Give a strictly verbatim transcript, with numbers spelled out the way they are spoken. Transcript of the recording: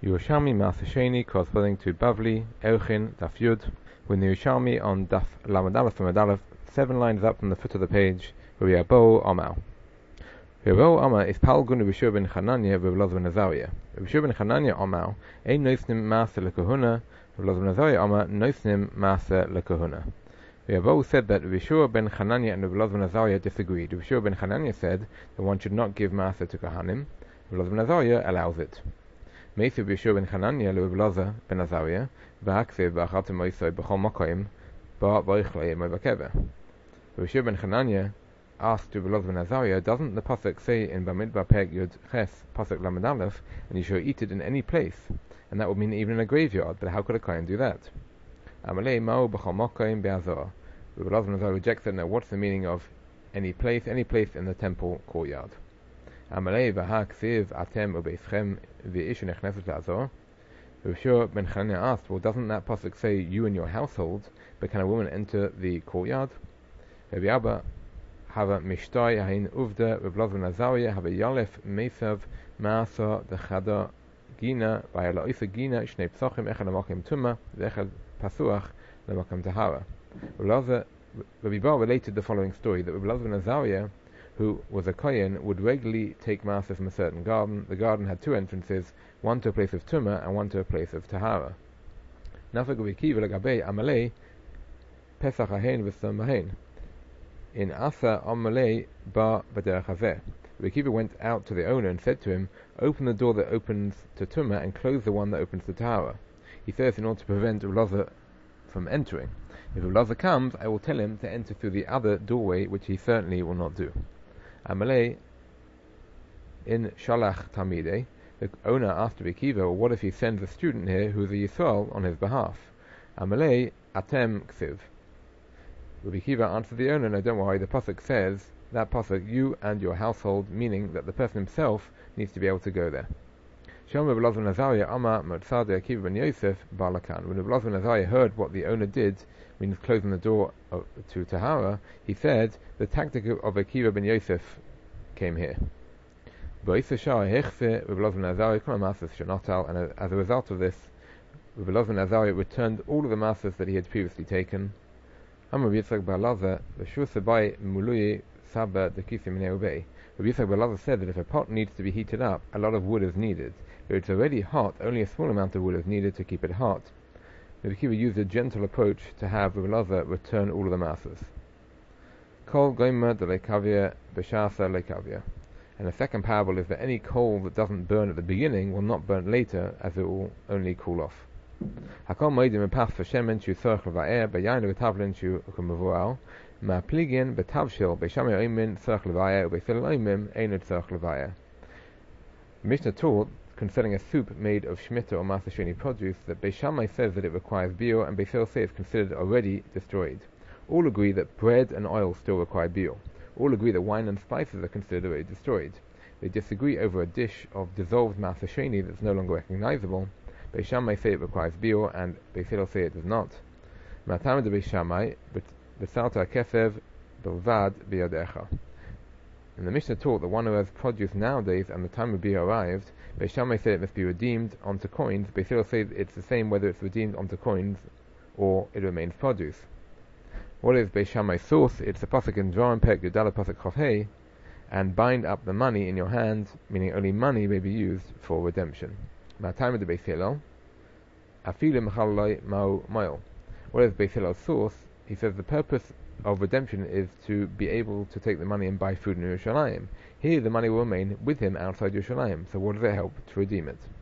Yerushalmi Maaseh Sheni corresponding to Bavli, Euchin, Daf Yud, with the Yerushalmi on Daf Lamed Aleph and Aleph, seven lines up from the foot of the page, Rabbi Omar. Rabbi Omar is Palgun Rabbi Shua ben Chananya Rabbi Elazar ben Azariah. Rabbi Shua ben Chananya Omar, Ein Noisnim Maaseh Lekahuna, Rabbi Elazar ben Azariah Omar, Noisnim Maaseh Lekahuna. Rabbi said that Rabbi Shua ben Chananya and Rabbi Elazar ben Azariah disagreed. Rabbi Shua ben Chananya said that one should not give Maaseh to Kohanim. Rabbi Elazar ben Azariah allows it. Meisi Rabbi Shua ben Chananya Rabbi Elazar ben Azariah v'haksiv b'achatim moisoi b'chol makoim ba v'ichlei mo'vakeveh. Rabbi Shua ben Chananya asked Rabbi Elazar ben Azariah, doesn't the pasuk say in Bamidbar Perek Yud Ches pasuk Lamed Aleph, and you shall eat it in any place, and that would mean even in a graveyard? But how could a kohen do that? Amalei ma'u b'chol makoim be'azor. Rabbi Elazar ben Azariah rejects it. Now, what's the meaning of any place? Any place in the temple courtyard. Amalei v'haksiv atem u'beischem v'ishu nechneset la'azor. Rabbi Shua ben Chananya asked, well, doesn't that pasuk say you and your household, but can a woman enter the courtyard? Rabbi Abba hava mishtoi hain uvda Rabbi Elazar ben Azariah hava yalef meisav maasa dechada gina v'ayala isa gina shnei psachim echad l'makim tuma v'echad pasuach l'makim tahara. Rabbi Bar related the following story, that Rabbi Elazar ben Azariah, who was a kohen, would regularly take maaseh from a certain garden. The garden had two entrances, one to a place of tumah and one to a place of tahara. Nafek Rabbi Akiva l'gabei amalei pesach hahen v'sam hahen. In Asa Amalei Ba B'derech Hazeh. Rabbi Akiva went out to the owner and said to him, open the door that opens to tumah and close the one that opens to tahara. He says in order to prevent Rabbi Elazar from entering. If Rabbi Elazar comes, I will tell him to enter through the other doorway, which he certainly will not do. Amalei in Shalach Tamidei, the owner asked Rabbi Akiva, well, what if he sends a student here who is a Yisrael on his behalf? Amalei Atem Ksiv. Rabbi Akiva answered the owner, no, don't worry, the pasuk says, that pasuk, you and your household, meaning that the person himself needs to be able to go there. Shalom Rabbi Elazar ben Azariah Amar Motzad Akiva ben Yosef Balakan. When Rabbi Elazar ben Azariah heard what the owner did, means closing the door to Tahara, he said, the tactic of Akiva ben Yosef came here. And as a result of this, Rabbi Elazar ben Azariah returned all of the masters that he had previously taken. Rabbi Yitzchak bar Elazar said that if a pot needs to be heated up, a lot of wood is needed. But it's already hot, only a small amount of wood is needed to keep it hot. Rabbi Akiva used a gentle approach to have Rabbi Elazar return all of the masses. Kol goyma de lekavia b'shasa lekavia. And the second parable is that any coal that doesn't burn at the beginning will not burn later, as it will only cool off. Hakol moedim epach v'shemen shu tzorach leva'er b'yayin v'tavlin shu k'mevual ma'pligin b'tavshil b'shamei oimin tzorach leva'er u'b'fil oimim einu tzorach leva'er. Mishnah taught concerning a soup made of shmita or Maaseh Sheni produce that Beis Shammai says that it requires biur, and Beis Hillel says it's considered already destroyed. All agree that bread and oil still require biur. All agree that wine and spices are considered already destroyed. They disagree over a dish of dissolved Maaseh Sheni that's no longer recognizable. Beis Shammai say it requires biur, and Beis Hillel say it does not. Ma'tamid Beis Shammai b'salta kesev b'lvad b'yadecha. And the Mishnah taught that one who has produce nowadays and the time of biur arrived, Beis Shammai said it must be redeemed onto coins. Beis Hillel says it's the same whether it's redeemed onto coins or it remains produce. What is Beis Shammai's source? It's the pasuk in Dvarim Perek Yudaleh pasuk Chof Hei, and bind up the money in your hand, meaning only money may be used for redemption. Ma'atayim de Beis Hillel, afilim chaloi ma'u ma'il. What is Beis Hillel's source? He says the purpose of redemption is to be able to take the money and buy food in Yerushalayim. Here the money will remain with him outside Yerushalayim, so what does it help to redeem it?